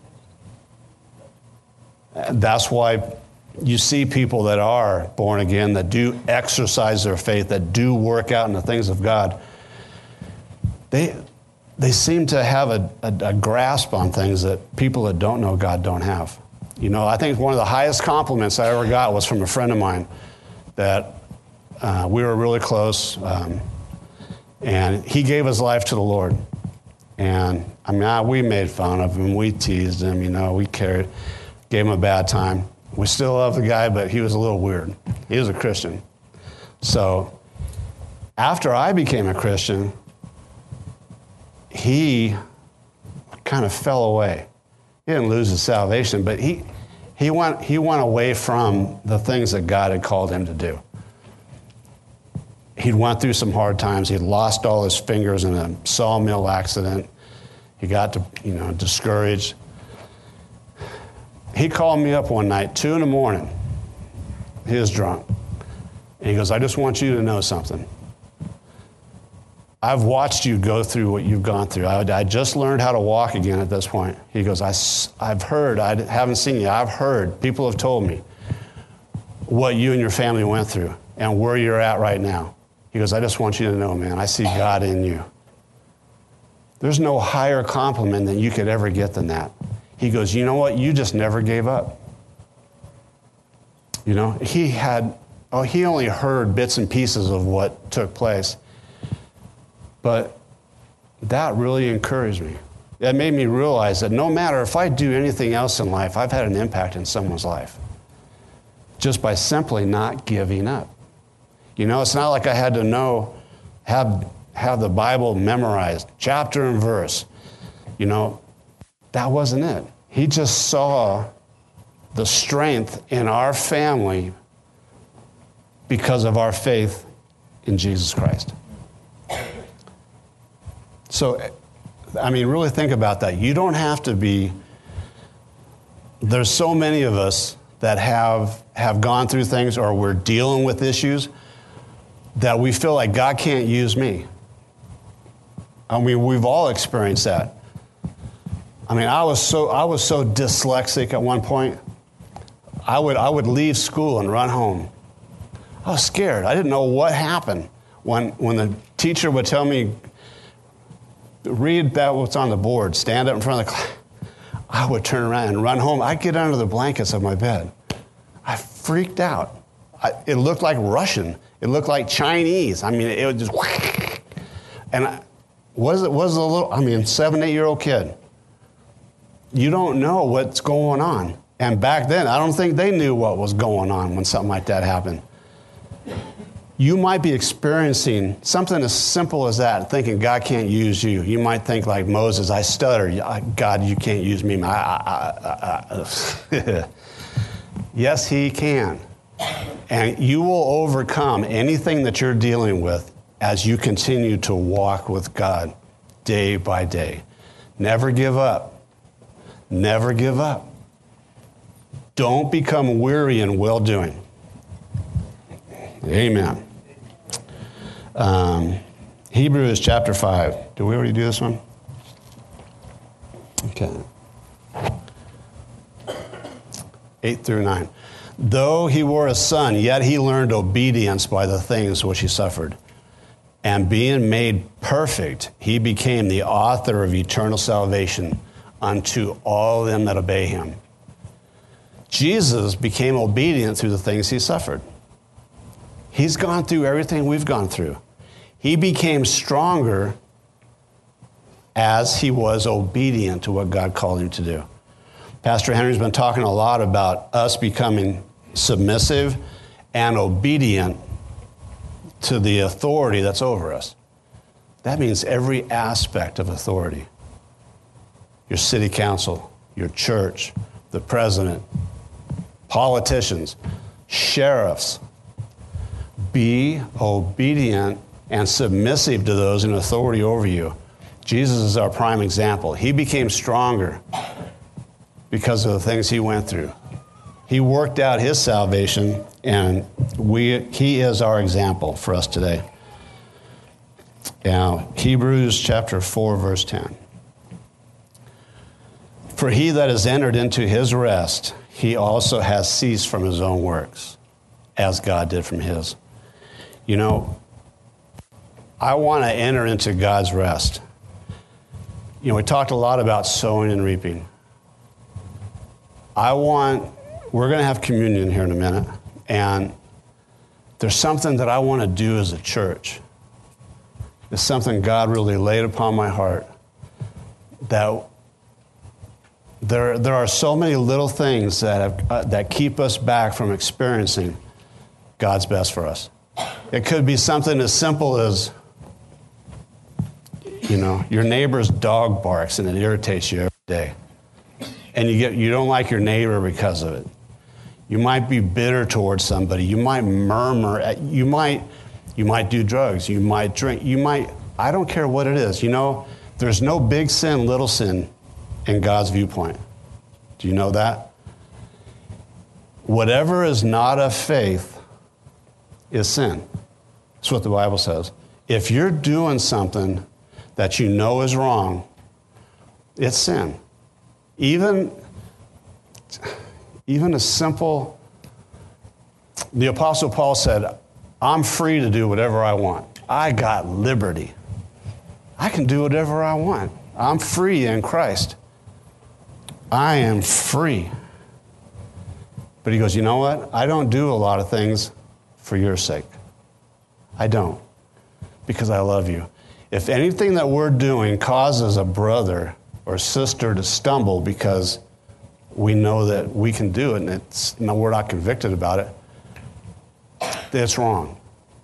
That's why you see people that are born again, that do exercise their faith, that do work out in the things of God. They seem to have a grasp on things that people that don't know God don't have. You know, I think one of the highest compliments I ever got was from a friend of mine that we were really close, and he gave his life to the Lord. And I mean, we made fun of him, we teased him, you know, we gave him a bad time. We still love the guy, but he was a little weird. He was a Christian. So after I became a Christian, he kind of fell away. He didn't lose his salvation, but he went away from the things that God had called him to do. He'd went through some hard times. He'd lost all his fingers in a sawmill accident. He got discouraged. He called me up one night, 2 a.m. He was drunk. And he goes, "I just want you to know something. I've watched you go through what you've gone through. I just learned how to walk again at this point." He goes, I've heard, I haven't seen you, I've heard, people have told me what you and your family went through and where you're at right now. He goes, "I just want you to know, man, I see God in you." There's no higher compliment than you could ever get than that. He goes, "You know what? You just never gave up." You know, he only heard bits and pieces of what took place. But that really encouraged me. It made me realize that no matter if I do anything else in life, I've had an impact in someone's life just by simply not giving up. You know, it's not like I had to have the Bible memorized, chapter and verse. You know, that wasn't it. He just saw the strength in our family because of our faith in Jesus Christ. So, I mean, really think about that. You don't have to be, there's so many of us that have gone through things or we're dealing with issues that we feel like God can't use me. I mean, we've all experienced that. I mean, I was so dyslexic at one point. I would leave school and run home. I was scared. I didn't know what happened. When the teacher would tell me, "Read that what's on the board, stand up in front of the class," I would turn around and run home. I'd get under the blankets of my bed. I freaked out. It looked like Russian. It looked like Chinese. I mean, it would just, and was a little, 7, 8-year-old kid. You don't know what's going on. And back then, I don't think they knew what was going on when something like that happened. You might be experiencing something as simple as that, thinking God can't use you. You might think like Moses, "I stutter. God, you can't use me." Yes, he can. And you will overcome anything that you're dealing with as you continue to walk with God day by day. Never give up. Never give up. Don't become weary in well-doing. Amen. Hebrews chapter 5. Did we already do this one? Okay. 8 through 9. Though he were a son, yet he learned obedience by the things which he suffered. And being made perfect, he became the author of eternal salvation unto all them that obey him. Jesus became obedient through the things he suffered. He's gone through everything we've gone through. He became stronger as he was obedient to what God called him to do. Pastor Henry's been talking a lot about us becoming submissive and obedient to the authority that's over us. That means every aspect of authority. Your city council, your church, the president, politicians, sheriffs. Be obedient and submissive to those in authority over you. Jesus is our prime example. He became stronger because of the things he went through. He worked out his salvation, and he is our example for us today. Now, Hebrews chapter 4, verse 10. For he that has entered into his rest, he also has ceased from his own works, as God did from his. You know, I want to enter into God's rest. You know, we talked a lot about sowing and reaping. We're going to have communion here in a minute, and there's something that I want to do as a church. It's something God really laid upon my heart, that there are so many little things that keep us back from experiencing God's best for us. It could be something as simple as, you know, your neighbor's dog barks and it irritates you every day. And you don't like your neighbor because of it. You might be bitter towards somebody. You might murmur. You might do drugs. You might drink. I don't care what it is. You know, there's no big sin, little sin in God's viewpoint. Do you know that? Whatever is not of faith is sin. That's what the Bible says. If you're doing something that you know is wrong, it's sin. Even a simple, the Apostle Paul said, I'm free to do whatever I want. I got liberty. I can do whatever I want. I'm free in Christ. I am free. But he goes, you know what? I don't do a lot of things for your sake. I don't. Because I love you. If anything that we're doing causes a brother or sister to stumble because we know that we can do it and we're not convicted about it, it's wrong.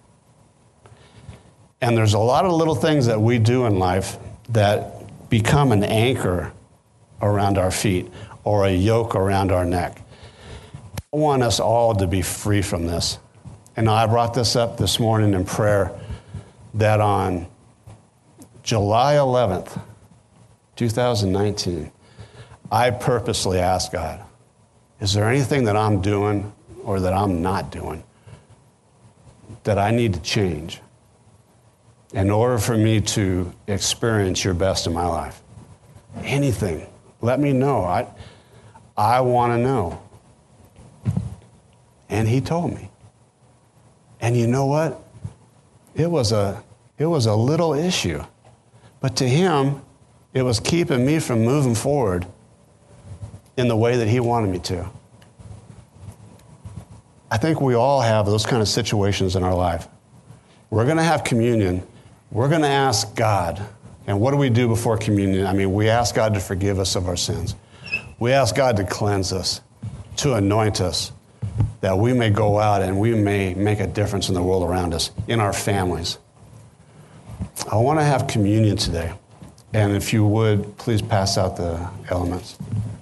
And there's a lot of little things that we do in life that become an anchor around our feet or a yoke around our neck. I want us all to be free from this. And I brought this up this morning in prayer that on July 11th, 2019, I purposely asked God, is there anything that I'm doing or that I'm not doing that I need to change in order for me to experience your best in my life? Anything. Let me know. I want to know. And he told me. And you know what? It was a little issue. But to him, it was keeping me from moving forward in the way that he wanted me to. I think we all have those kind of situations in our life. We're going to have communion. We're going to ask God. And what do we do before communion? I mean, we ask God to forgive us of our sins. We ask God to cleanse us, to anoint us, that we may go out and we may make a difference in the world around us, in our families. I want to have communion today. And if you would, please pass out the elements.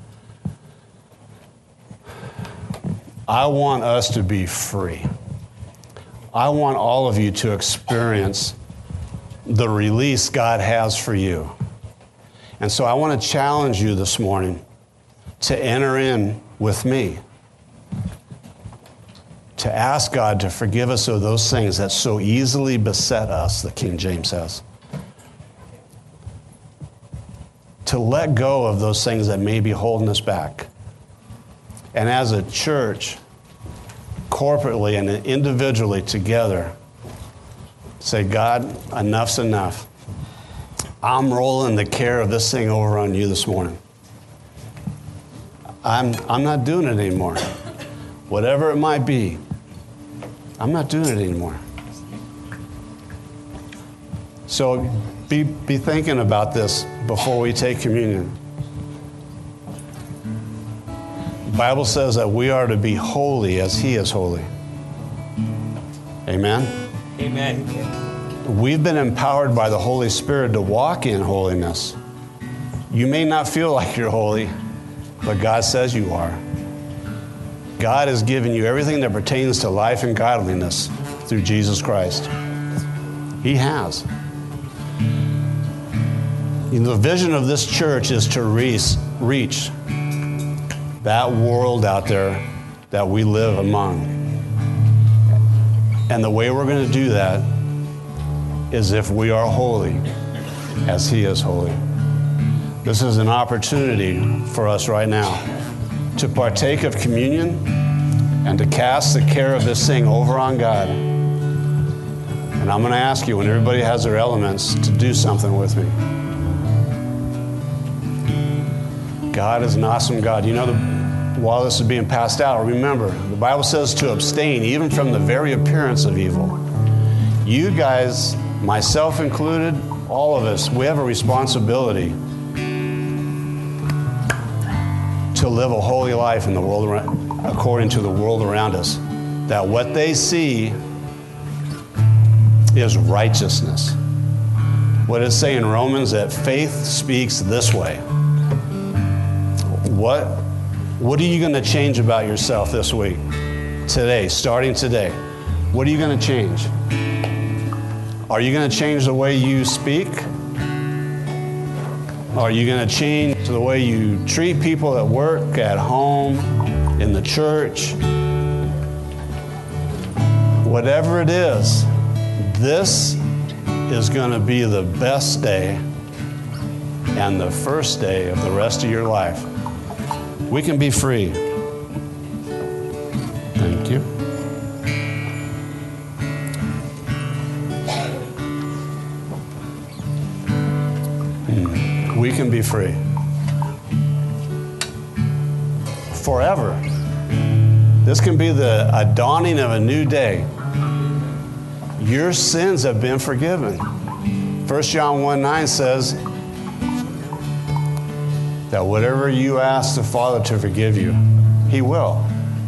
I want us to be free. I want all of you to experience the release God has for you. And so I want to challenge you this morning to enter in with me to ask God to forgive us of those things that so easily beset us, the King James says. To let go of those things that may be holding us back. And as a church, corporately and individually together, say, God, enough's enough. I'm rolling the care of this thing over on you this morning. I'm not doing it anymore. Whatever it might be, I'm not doing it anymore. So be thinking about this before we take communion. The Bible says that we are to be holy as He is holy. Amen? Amen. We've been empowered by the Holy Spirit to walk in holiness. You may not feel like you're holy, but God says you are. God has given you everything that pertains to life and godliness through Jesus Christ. He has. The vision of this church is to reach that world out there that we live among. And the way we're going to do that is if we are holy as He is holy. This is an opportunity for us right now to partake of communion and to cast the care of this thing over on God. And I'm going to ask you, when everybody has their elements, to do something with me. God is an awesome God. You know, while this is being passed out, remember, the Bible says to abstain even from the very appearance of evil. You guys, myself included, all of us, we have a responsibility to live a holy life in the world according to the world around us. That what they see is righteousness. What does it say in Romans? That faith speaks this way. What are you going to change about yourself this week? Today, starting today. What are you going to change? Are you going to change the way you speak? Are you going to change the way you treat people at work, at home, in the church? Whatever it is, this is going to be the best day and the first day of the rest of your life. We can be free. Thank you. We can be free. Forever. This can be a dawning of a new day. Your sins have been forgiven. 1 John 1:9 says that whatever you ask the Father to forgive you, He will.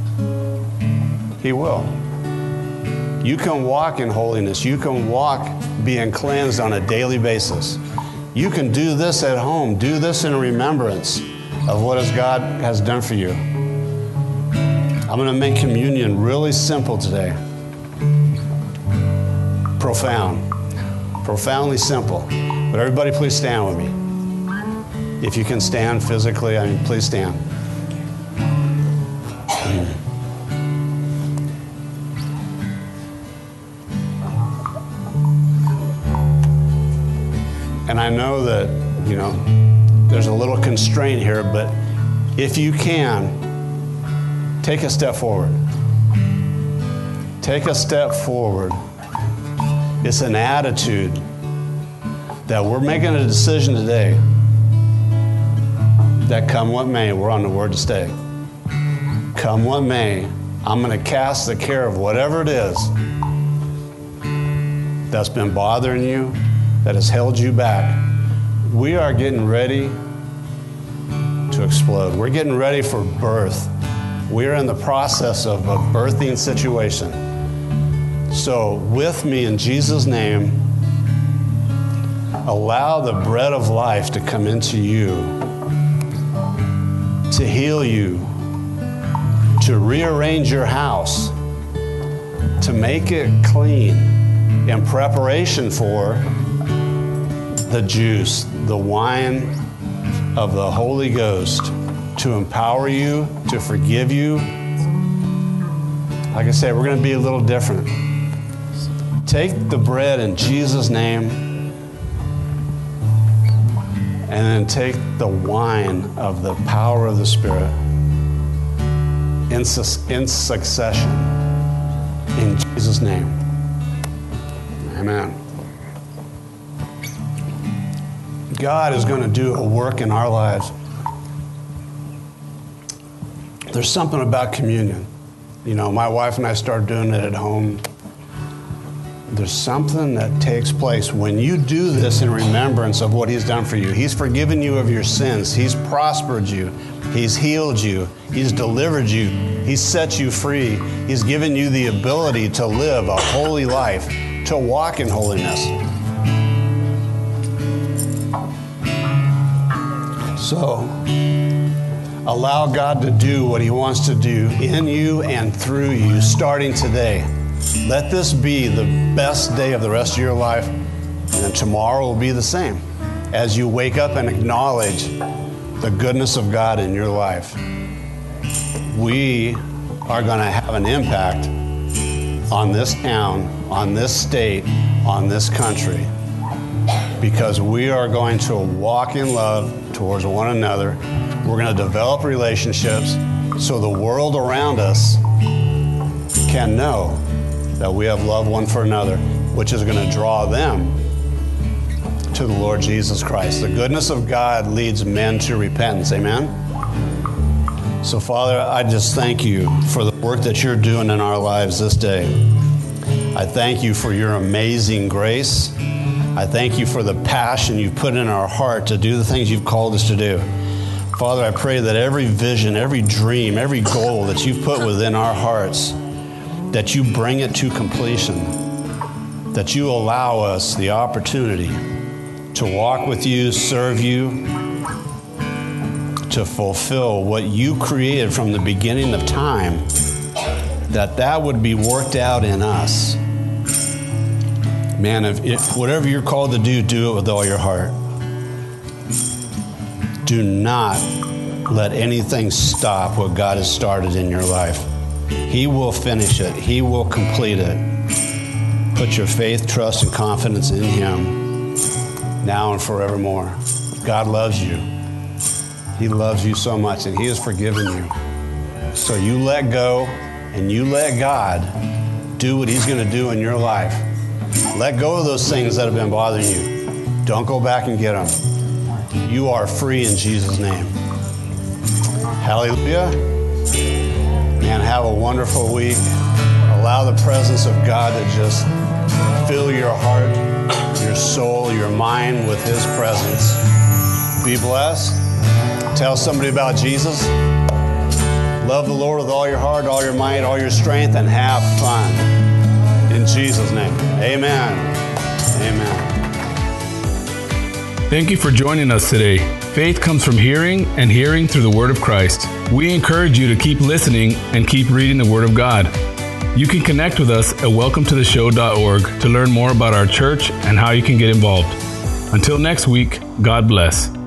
He will. You can walk in holiness. You can walk being cleansed on a daily basis. You can do this at home. Do this in remembrance of what God has done for you. I'm going to make communion really simple today. Profoundly simple. But everybody please stand with me. If you can stand physically, please stand. And I know that, there's a little constraint here, but if you can, take a step forward. Take a step forward. It's an attitude that we're making a decision today that come what may, we're on the word to stay. Come what may, I'm going to cast the care of whatever it is that's been bothering you, that has held you back. We are getting ready to explode. We're getting ready for birth. We're in the process of a birthing situation. So with me in Jesus' name, allow the bread of life to come into you, to heal you, to rearrange your house, to make it clean in preparation for the juice, the wine of the Holy Ghost, to empower you, to forgive you, Like I said, we're going to be a little different. Take the bread in Jesus' name, and then take the wine of the power of the Spirit in succession. In Jesus' name. Amen. God is going to do a work in our lives. There's something about communion. You know, my wife and I started doing it at home. There's something that takes place when you do this in remembrance of what He's done for you. He's forgiven you of your sins. He's prospered you. He's healed you. He's delivered you. He's set you free. He's given you the ability to live a holy life, to walk in holiness. So, allow God to do what He wants to do in you and through you, starting today. Let this be the best day of the rest of your life, and then tomorrow will be the same as you wake up and acknowledge the goodness of God in your life. We are going to have an impact on this town, on this state, on this country, because we are going to walk in love towards one another. We're going to develop relationships so the world around us can know that we have love one for another, which is going to draw them to the Lord Jesus Christ. The goodness of God leads men to repentance. Amen? So, Father, I just thank you for the work that you're doing in our lives this day. I thank you for your amazing grace. I thank you for the passion you've put in our heart to do the things you've called us to do. Father, I pray that every vision, every dream, every goal that you've put within our hearts, that you bring it to completion, that you allow us the opportunity to walk with you, serve you, to fulfill what you created from the beginning of time, that would be worked out in us. Man, if whatever you're called to do it with all your heart. Do not let anything stop what God has started in your life. He will finish it. He will complete it. Put your faith, trust, and confidence in Him now and forevermore. God loves you. He loves you so much, and He has forgiven you. So you let go, and you let God do what He's going to do in your life. Let go of those things that have been bothering you. Don't go back and get them. You are free in Jesus' name. Hallelujah. Man, have a wonderful week. Allow the presence of God to just fill your heart, your soul, your mind with His presence. Be blessed. Tell somebody about Jesus. Love the Lord with all your heart, all your might, all your strength, and have fun. In Jesus' name, amen. Amen. Thank you for joining us today. Faith comes from hearing, and hearing through the Word of Christ. We encourage you to keep listening and keep reading the Word of God. You can connect with us at welcometotheshow.org to learn more about our church and how you can get involved. Until next week, God bless.